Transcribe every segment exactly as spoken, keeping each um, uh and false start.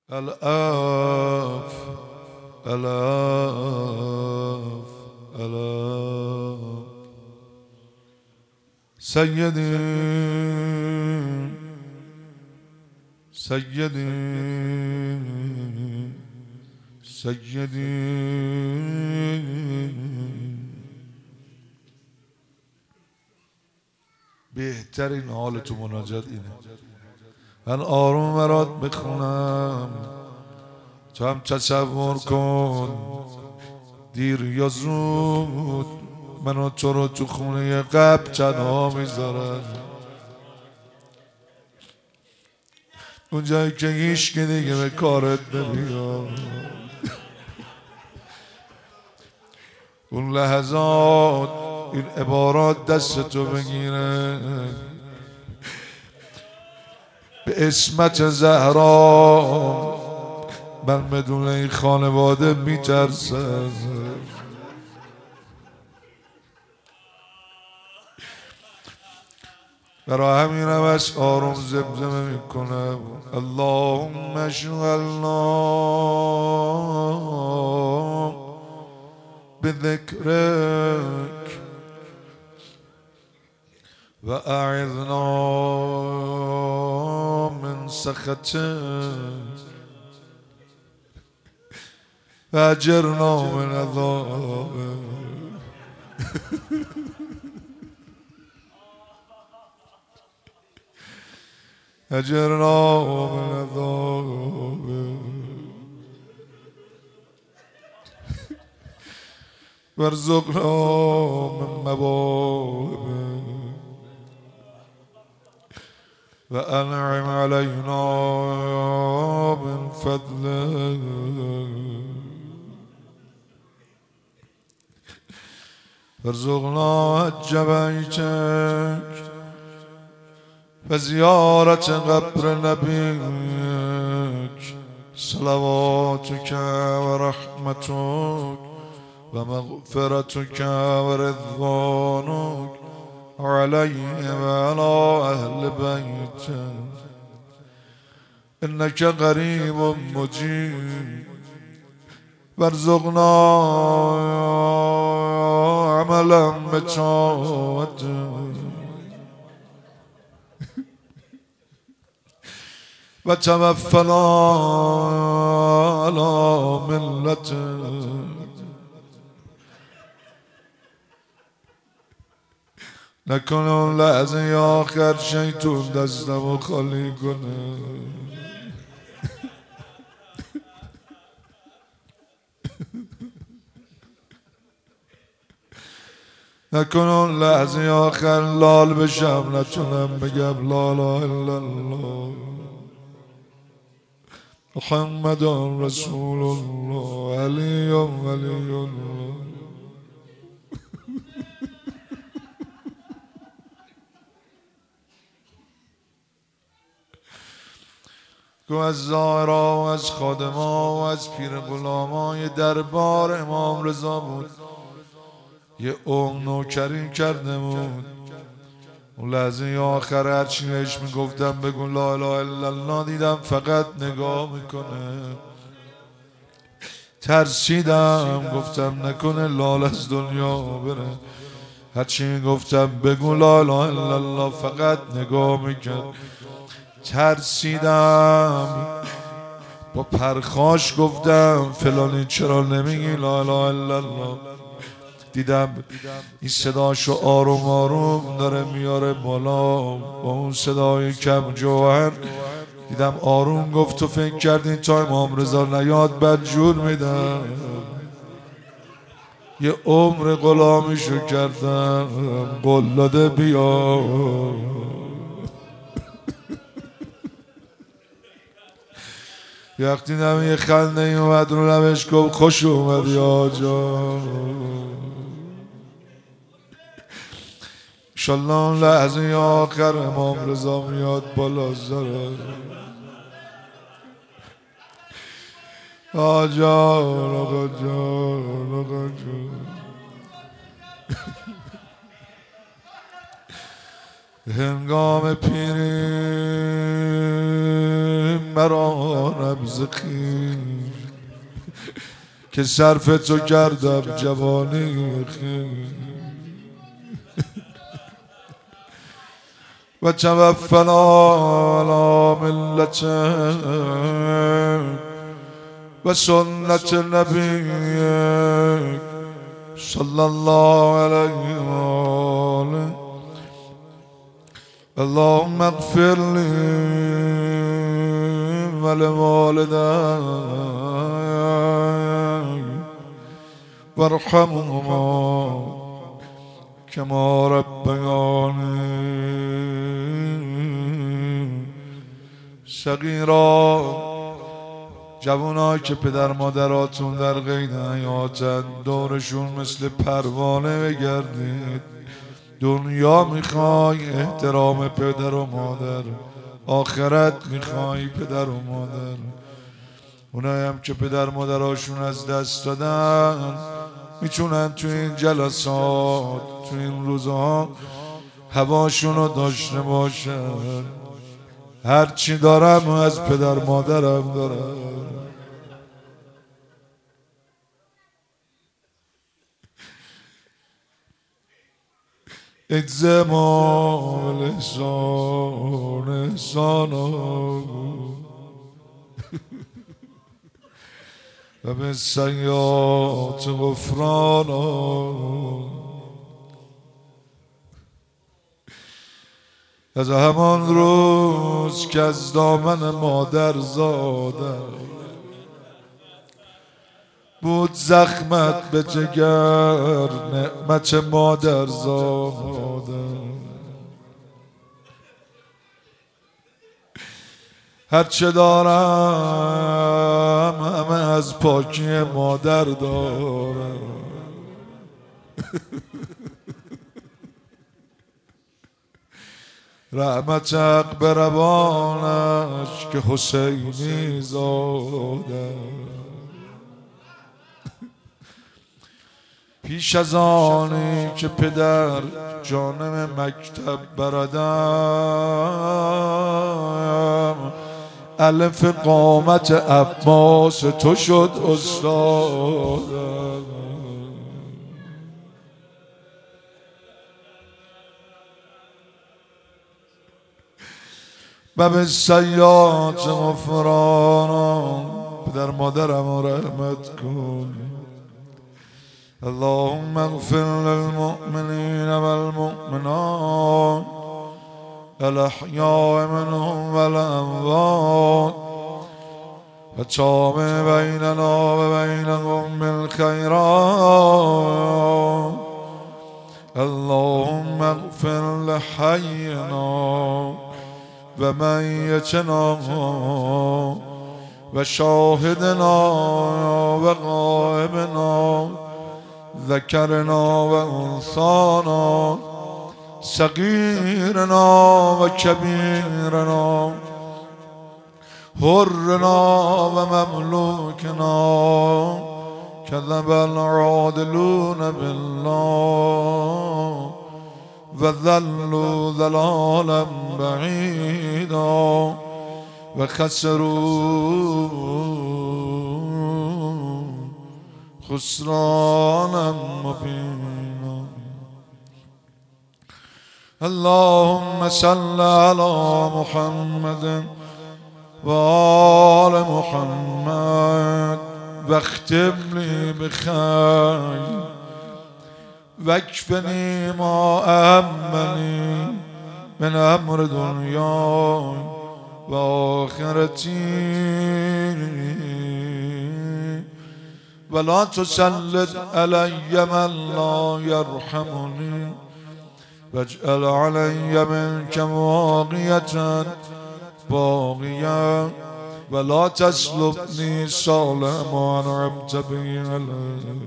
الاف الاف الاف سيدي سيدي سيدي بهترین حال تو مناجات اینه. من آروم برات بخونم تو هم تصور کن دیر یا زود منو تو رو تو خونه قبل تنها میذارن، اونجایی که هیچ که دیگه به کارت نمیاد. اون لحظات این عبارات دستتو بگیره به اسمت زهرا من بدون این خانواده میترسم. برای همین روش آروم زمزمه میکنم اللهم اشغلنا بذکرک و اعذنا من سخطک و اجرنا من عذابک. اجرنا من عذابک وارزقنا من موائبک و انعم علینا من فضلک وارزقنا حج بیتک و زیارت قبر نبیک صلواتک و رحمتک و مغفرتک و رضوانک علیه و علی اهل بیتک انک قریب مجیب وارزقنا عملا بطاعتک و توفنا علی ملتک. نکنه اون لحظه آخر شیطون دستمو خالی کنه. نکنه اون لحظه آخر لال بشم نتونم بگم لا اله الا الله محمد رسول الله علی ولی الله. گو از زائرا و از خادما و از پیر غلامای دربار امام رضا بود یه عمر نوکری کرده بود. اون لحظه آخر هرچی بهش میگفتم بگو لا اله الا الله دیدم فقط نگاه میکنه. ترسیدم گفتم نکنه لال از دنیا بره. هرچی میگفتم بگو لا اله الا الله فقط نگاه میکرد. ترسیدم با پرخاش گفتم فلانی چرا نمیگی لا اله الا الله. دیدم این صداشو آروم آروم داره میاره بالا با اون صدای کم جوهر. دیدم آروم گفت تو فکر کردین تا امام رضا نیاد بد جور میدم. یه عمر غلامیشو کردم قول داده بیا. وقتی دیدم یه خنده ای اومد رو لبش گفت خوش اومد یا جان. انشالله لحظه آخر امام رضا میاد بالا زره. آقا جان آقا جان آقا جان هنگام پیری مرا نبض خیش که صرف تو کردم جوانی خیش و توفنا علی ملت و سنت نبیک صلی الله علیه و آله. اللهم اغفر لي ولوالدي وارحمهما كما ربياني صغیرا. جوانایی که پدر مادراتون در قید حیاتن دورشون مثل پروانه بگردید. دنیا میخوای احترام پدر و مادر، آخرت میخوای پدر و مادر. اونایی هم که پدر مادراشون از دست دادن میتونن تو این جلسات تو این روزها هواشون رو داشته باشن. هرچی دارم از پدر مادرم دارم. اجزما لسان احسانا و به سیات غفرانا. از همان روز که از دامن مادر زادم بود زخمت به جگر نعمت مادر زادم. هرچه دارم همه از پاکی مادر دارم. رحمت حق به روانش که حسینی زادم. پیش از آنی که پدر جانم مکتب بردم الف قامت عباس تو شد استادم. و به سیات غفرانم پدر مادرم رحمت کن. اللهم اغفر للمؤمنين والمؤمنات الأحياء منهم والأموات وتابع بيننا وبينهم بالخيرات. اللهم اغفر لحينا وميتنا وشاهدنا وغائبنا ذكرنا وأنثانا صغيرنا وكبيرنا حرنا ومملوكنا. كذب العادلون بالله وذلوا ضلالا بعيدا وخسروا خسرانا مبينا. اللهم صل على محمد وآل محمد واختم لي بخير واكفني ما أهمني من أمر دنياي وآخرتي. ولا تسلط علي من لا يرحمني واجعل علي منك واقية باقية ولا تسلبني صالح ما أنعمت به علي.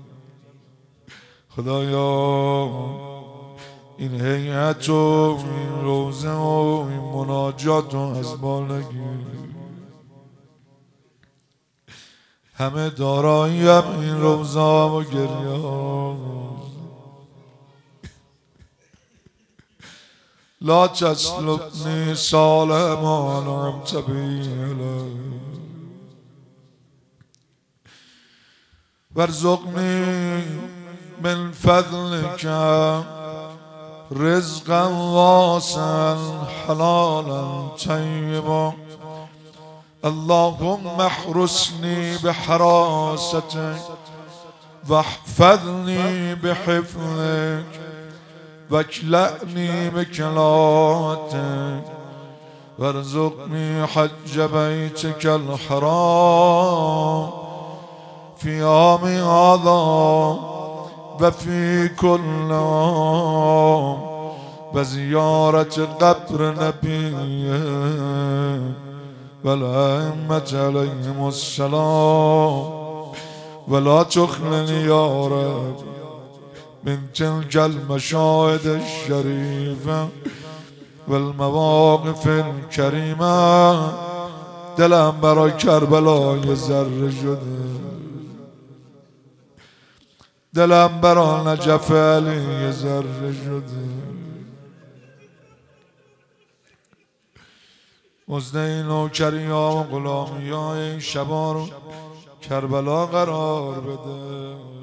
خدایا این هیئت و این روزه و این مناجات رو از ما نگیر. همه داراییم این روزه و گریه لا تسلبني سالما نعمت بي وارزقني من فضلك رزقا واسعا حلالا طيبا اللهم احرسني بحراستك واحفظني بحفظك واكلأني بكلاتك وارزقني حج بيتك الحرام في عام هذا وفي كل عام وزيارة قبر نبيك والأئمة عليهم السلام ولا تخلني يا رب من تلك المشاهد الشريفة والمواقف الكريمة. دلم برای کربلای ذره شده، دلم برای نجف علی ذره شده. مزد نوکری‌ها و غلامی‌ها این شبا رو کربلا قرار بده.